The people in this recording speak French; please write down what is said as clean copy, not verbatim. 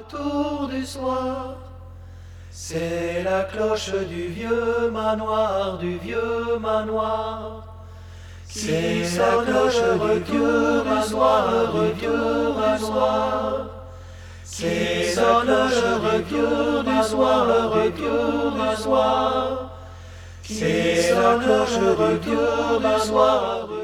retour du soir. C'est la cloche du vieux manoir, du vieux manoir. C'est la cloche du vieux manoir, du vieux manoir. C'est la cloche du vieux manoir, du vieux manoir. C'est la cloche du vieux manoir.